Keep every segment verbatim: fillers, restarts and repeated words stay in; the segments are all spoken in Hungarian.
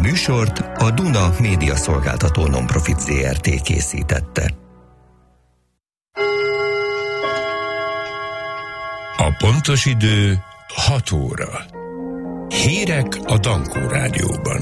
műsort a Duna Média Szolgáltató Nonprofit zé er té készítette. A pontos idő hat óra. Hírek a Dankó Rádióban.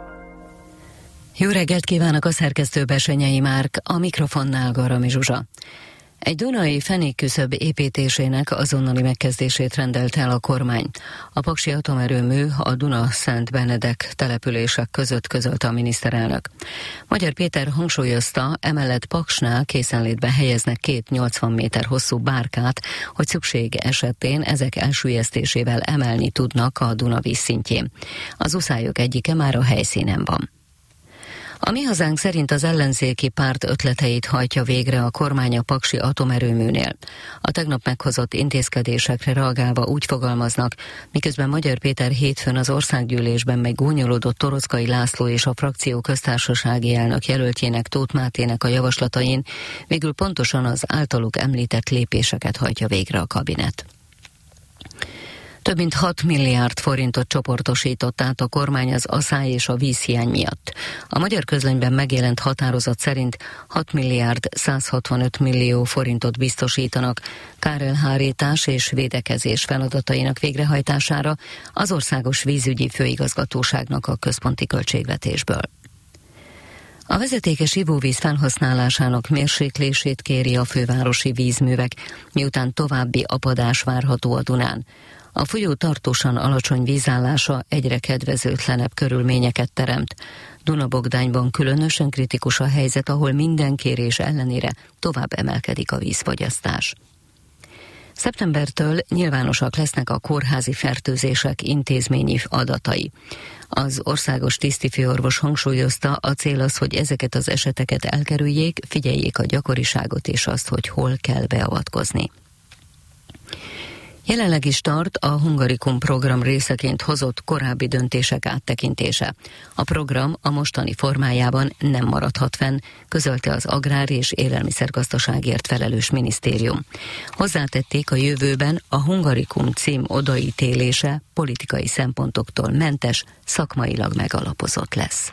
Jó reggelt kívánok, a szerkesztő Besenyei Márk, a mikrofonnál Garami Zsuzsa. Egy dunai fenékküszöb építésének azonnali megkezdését rendelt el a kormány. A paksi atomerőmű a Duna-Szent Benedek települések között közölte a miniszterelnök. Magyar Péter hangsúlyozta, emellett Paksnál készenlétbe helyeznek két nyolcvan méter hosszú bárkát, hogy szükség esetén ezek elsüllyesztésével emelni tudnak a Duna vízszintjén. Az uszályok egyike már a helyszínen van. A Mi Hazánk szerint az ellenzéki párt ötleteit hajtja végre a kormány a paksi atomerőműnél. A tegnap meghozott intézkedésekre reagálva úgy fogalmaznak, miközben Magyar Péter hétfőn az országgyűlésben meggúnyolódott Torockai László és a frakció köztársasági elnök jelöltjének, Tóth Mátének a javaslatain, végül pontosan az általuk említett lépéseket hajtja végre a kabinet. Több mint hat milliárd forintot csoportosított át a kormány az aszály és a vízhiány miatt. A Magyar Közlönyben megjelent határozat szerint hat milliárd száz hatvanöt millió forintot biztosítanak kárelhárítás és védekezés feladatainak végrehajtására az Országos Vízügyi Főigazgatóságnak a központi költségvetésből. A vezetékes ivóvíz felhasználásának mérséklését kéri a fővárosi vízművek, miután további apadás várható a Dunán. A folyó tartósan alacsony vízállása egyre kedvezőtlenebb körülményeket teremt. Dunabogdányban különösen kritikus a helyzet, ahol minden kérés ellenére tovább emelkedik a vízfogyasztás. Szeptembertől nyilvánosak lesznek a kórházi fertőzések intézményi adatai. Az országos tisztifőorvos hangsúlyozta, a cél az, hogy ezeket az eseteket elkerüljék, figyeljék a gyakoriságot és azt, hogy hol kell beavatkozni. Jelenleg is tart a Hungarikum program részeként hozott korábbi döntések áttekintése. A program a mostani formájában nem maradhat fenn, közölte az Agrár- és Élelmiszergazdaságért felelős minisztérium. Hozzátették, a jövőben a Hungarikum cím odaítélése politikai szempontoktól mentes, szakmailag megalapozott lesz.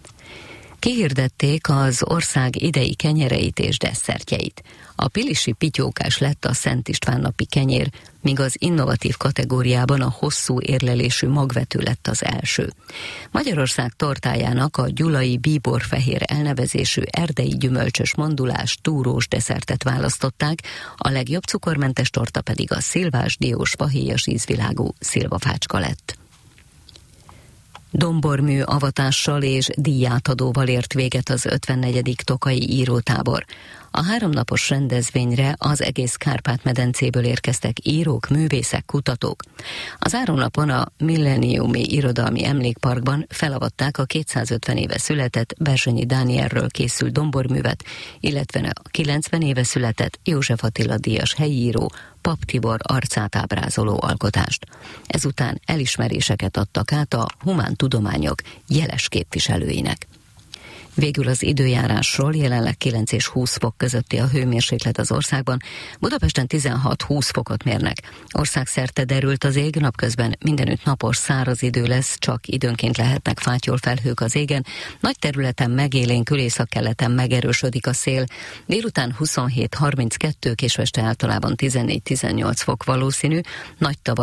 Kihirdették az ország idei kenyereit és desszertjeit. A pilisi pityókás lett a Szent István napi kenyér, míg az innovatív kategóriában a hosszú érlelésű magvető lett az első. Magyarország tortájának a gyulai bíborfehér elnevezésű erdei gyümölcsös mandulás túrós desszertet választották, a legjobb cukormentes torta pedig a szilvás diós fahéjas ízvilágú szilvafácska lett. Dombormű avatással és díjátadóval ért véget az ötvennegyedik tokaji írótábor. A háromnapos rendezvényre az egész Kárpát-medencéből érkeztek írók, művészek, kutatók. Az áronapon a Milleniumi Irodalmi Emlékparkban felavatták a kétszázötven éve született Berzsenyi Dánielről készült domborművet, illetve a kilencven éve született József Attila díjas helyíró Pap Tibor arcát ábrázoló alkotást. Ezután elismeréseket adtak át a humántudományok jeles képviselőinek. Végül az időjárásról: jelenleg kilenc és húsz fok közötti a hőmérséklet az országban, Budapesten tizenhat-húsz fokot mérnek. Országszerte derült az ég, napközben mindenütt napos, száraz idő lesz, csak időnként lehetnek fátyolfelhők az égen, nagy területen megélénkül, északkeleten megerősödik a szél, délután huszonhét harminckettő, később este általában tizennégy-tizennyolc fok valószínű, nagy tavaszi